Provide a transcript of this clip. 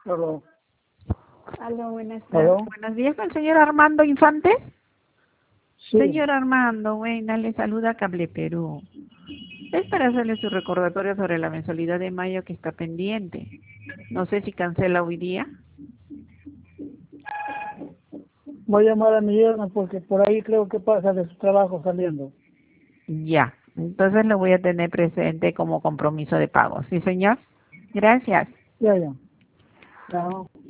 Aló. Aló, buenas ¿Aló? tardes. Buenos días con el señor Armando Infante. Sí. Señor Armando, buena, le saluda Cable Perú. Es para hacerle su recordatorio sobre la mensualidad de mayo que está pendiente. No sé si cancela hoy día. Voy a llamar a mi yerno porque por ahí creo que pasa de su trabajo saliendo. Ya, entonces lo voy a tener presente como compromiso de pago. ¿Sí, señor? Gracias. Ya, ya. Ya.